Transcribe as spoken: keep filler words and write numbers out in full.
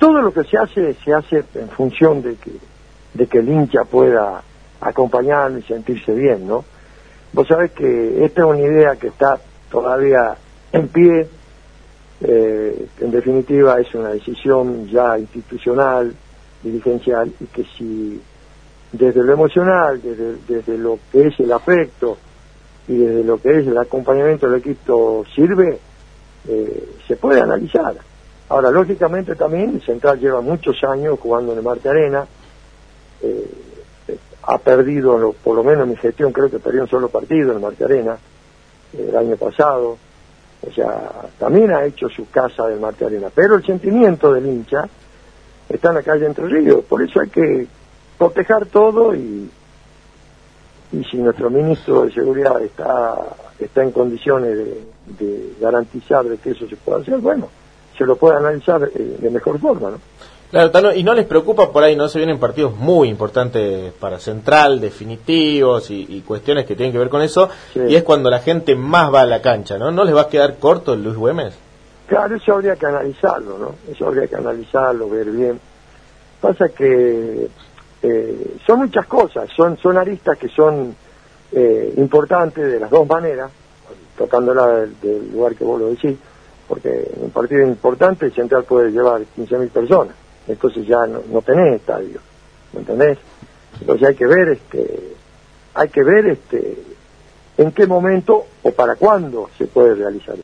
todo lo que se hace, se hace en función de que, de que el hincha pueda acompañarlo y sentirse bien, ¿no? Vos sabés que esta es una idea que está todavía en pie, eh, en definitiva es una decisión ya institucional, dirigencial, y que si desde lo emocional, desde, desde lo que es el afecto y desde lo que es el acompañamiento del equipo sirve, eh, se puede analizar. Ahora, lógicamente también Central lleva muchos años jugando en el Marte Arena, eh, eh, ha perdido, lo, por lo menos en mi gestión creo que perdió un solo partido en el Marte Arena, eh, el año pasado, o sea, también ha hecho su casa del Marte Arena, pero el sentimiento del hincha está en la calle Entre Ríos, por eso hay que proteger todo y, y si nuestro ministro de Seguridad está, está en condiciones de, de garantizar de que eso se pueda hacer, bueno, se lo puede analizar eh, de mejor forma, ¿no? Claro, Tano, y no les preocupa por ahí, no se vienen partidos muy importantes para Central, definitivos y, y cuestiones que tienen que ver con eso, sí. Y es cuando la gente más va a la cancha, ¿no? ¿No les va a quedar corto el Luis Güemes? Claro, eso habría que analizarlo, ¿no? Eso habría que analizarlo, ver bien. Pasa que eh, son muchas cosas, son, son aristas que son eh, importantes de las dos maneras, tocándola del, del lugar que vos lo decís, porque en un partido importante el Central puede llevar quince mil personas, entonces ya no, no tenés estadio, ¿me entendés? Entonces hay que ver, este, hay que ver este, en qué momento o para cuándo se puede realizar.